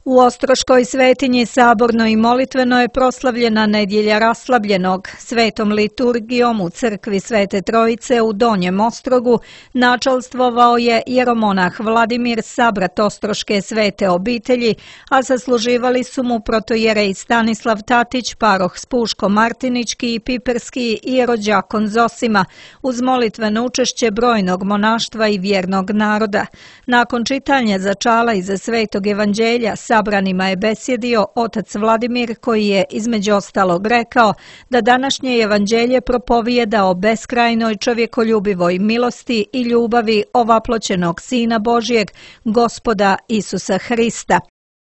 U Ostroškoj svetinji saborno i molitveno je proslavljena nedjelja raslabljenog. Svetom liturgijom u crkvi Svete Trojice u Donjem Ostrogu načalstvovao je jeromonah Vladimir, sabrat Ostroške svete obitelji, a zasluživali su mu protojerej Stanislav Tatić, paroh Spuško-Martinički i Piperski i jerođakon Zosima, uz molitveno učešće brojnog monaštva i vjernog naroda. Nakon čitanja začala iza Svetog evanđelja sabranima je besjedio otac Vladimir, koji je između ostalog rekao da današnje evanđelje propovijeda o beskrajnoj čovjekoljubivoj milosti i ljubavi ovaploćenog Sina Božjeg, Gospoda Isusa Hrista.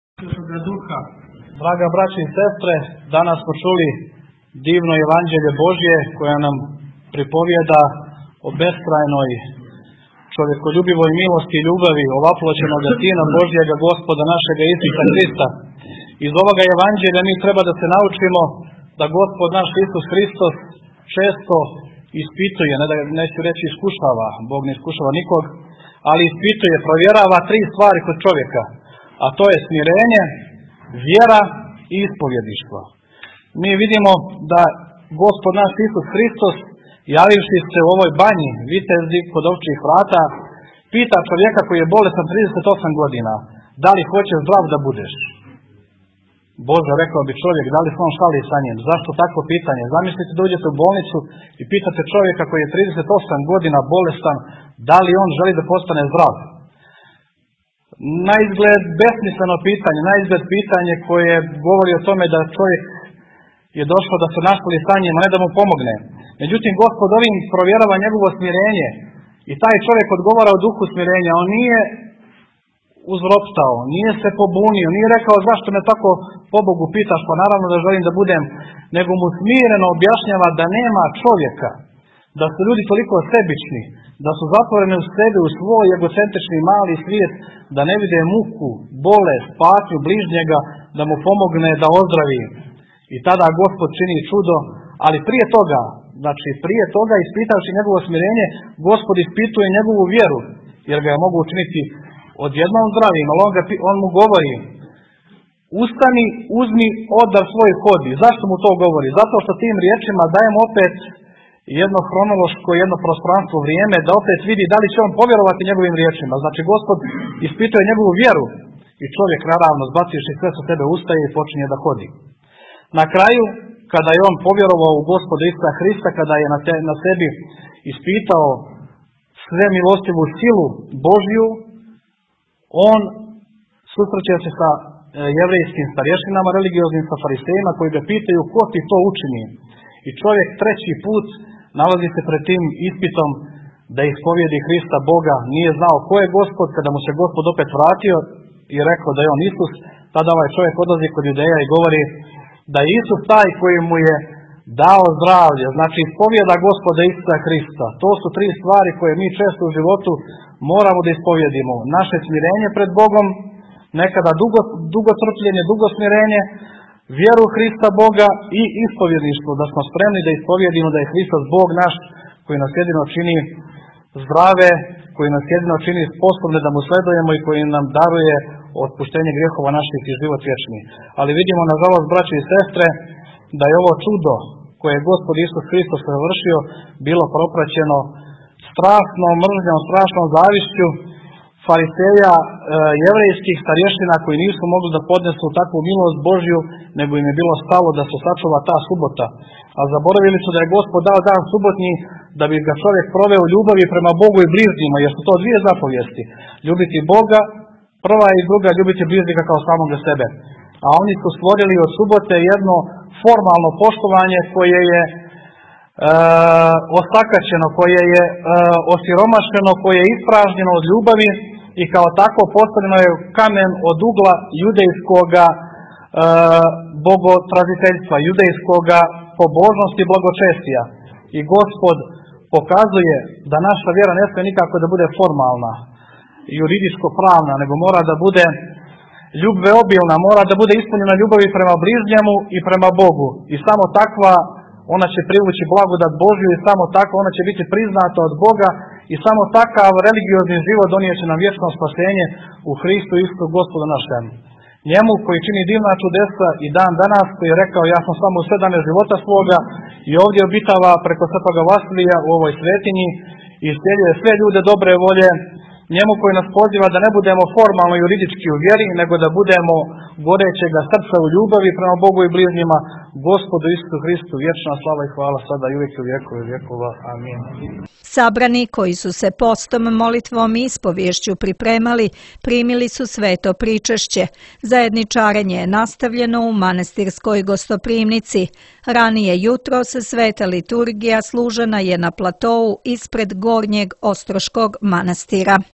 Draga braći i sestre, danas smo čuli divno evanđelje Božje koja nam pripovijeda o beskrajnoj čovjekoljubivoj milosti i ljubavi ovaploćenog Sina Božjega, Gospoda našega Isusa Hrista. Iz ovoga evanđelja mi treba da se naučimo da Gospod naš Isus Hristos često ispituje, neću reći iskušava, Bog ne iskušava nikog, ali ispituje, provjerava tri stvari kod čovjeka, a to je smirenje, vjera i ispovjedništvo. Mi vidimo da Gospod naš Isus Hristos, javivši se u ovoj banji, vitezi kod ovčjih vrata, pita čovjeka koji je bolestan 38 godina, da li hoćeš zdrav da budeš? Bože, rekao bi čovjek, da li se on šali sa njim? Zašto takvo pitanje? Zamislite da uđete u bolnicu i pitate čovjeka koji je 38 godina bolestan, da li on želi da postane zdrav? Na izgled besmisleno pitanje, na izgled pitanje koje govori o tome da čovjek je došao da se našali sa njim, a ne da mu pomogne. Međutim, Gospod ovim provjerava njegovo smirenje i taj čovjek odgovara u duhu smirenja. On nije uzropštao, nije se pobunio, nije rekao zašto me tako pobogu pitaš, pa naravno da želim da budem, nego mu smireno objašnjava da nema čovjeka, da su ljudi toliko sebični, da su zatvoreni u sebi, u svoj egocentrični mali svijet, da ne vide muku, bolest, patnju bližnjega, da mu pomogne da ozdravi. I tada Gospod čini čudo, ali prije toga ispitavši njegovo smirenje, Gospod ispituje njegovu vjeru, jer ga je mogu učiniti odjednom zdravim, ali on mu govori, ustani, uzmi odar svoj hodi. Zašto mu to govori? Zato što tim riječima dajem opet jedno hronološko, jedno prostranstvo, vrijeme, da opet vidi da li će on povjerovati njegovim riječima. Znači, Gospod ispituje njegovu vjeru i čovjek naravno zbacivši sve sa sebe ustaje i počinje da hodi. Na kraju, kada je on povjerovao u Gospoda Isusa Hrista, kada je na sebi ispitao sve milostivu silu Božju, on susreće se sa jevrejskim starješinama, religioznim, sa farisejima koji ga pitaju ko ti to učini. I čovjek treći put nalazi se pred tim ispitom da ispovijedi Hrista Boga, nije znao ko je Gospod. Kada mu se Gospod opet vratio i rekao da je on Isus, tada ovaj čovjek odlazi kod Judeja i govori da je Isus taj koji mu je dao zdravlje, znači ispovijeda Gospoda Isusa Hrista. To su tri stvari koje mi često u životu moramo da ispovijedimo. Naše smirenje pred Bogom, nekada dugo trpljenje, dugo smirenje, vjeru Hrista Boga i ispovjedništvo, da smo spremni da ispovijedimo da je Hristos Bog naš, koji nas jedino čini zdrave, koji nas jedino čini sposobne da mu sledujemo i koji nam daruje otpuštenje grijehova naših i život vječni. Ali vidimo, nažalost, braći i sestre, da je ovo čudo koje je Gospod Isus Hristos završio bilo propraćeno strašnom mržnjom, strašnom zavišću fariseja, jevrejskih starješina koji nisu mogli da podnesu takvu milost Božju, nego im je bilo stalo da se sačuva ta subota. A zaboravili su da je Gospod dao dan subotnji da bi ga čovjek proveo u ljubavi prema Bogu i bližnjima, jer su to dvije zapovijesti. Ljubiti Boga, prva i druga, ljubiti bližnjega kao samoga sebe. A oni su stvorili od subote jedno formalno poštovanje koje je osakaćeno, koje je osiromašeno, koje je ispražnjeno od ljubavi i kao tako postavljeno je kamen od ugla judejskoga bogotraziteljstva, judejskoga pobožnosti i blagočestija. I Gospod pokazuje da naša vjera ne smije nikako da bude formalna, juridičko-pravna, nego mora da bude ljubveobilna, mora da bude ispunjena ljubavi prema bližnjemu i prema Bogu. I samo takva ona će privući blagodat Božju i samo tako ona će biti priznata od Boga i samo takav religiozni život donijet će nam vječno spasenje u Hristu Isusu Gospodu našem. Njemu koji čini divna čudesa i dan danas, koji je rekao ja sam samo u 7 života svoga i ovdje obitava preko Svetoga Vasilija u ovoj svetinji i iscijeljuje sve ljude dobre volje, njemu koji nas poziva da ne budemo formalno juridički u vjeri, nego da budemo gorećega srca u ljubavi prema Bogu i bližnjima, Gospodu Isusu Hristu, vječna slava i hvala sada i uvijek u vjekove vjekova. Amin. Sabrani koji su se postom, molitvom i ispovješću pripremali, primili su sveto pričešće. Zajedničarenje je nastavljeno u manastirskoj gostoprimnici. Ranije jutros sveta liturgija služena je na platou ispred Gornjeg Ostroškog manastira.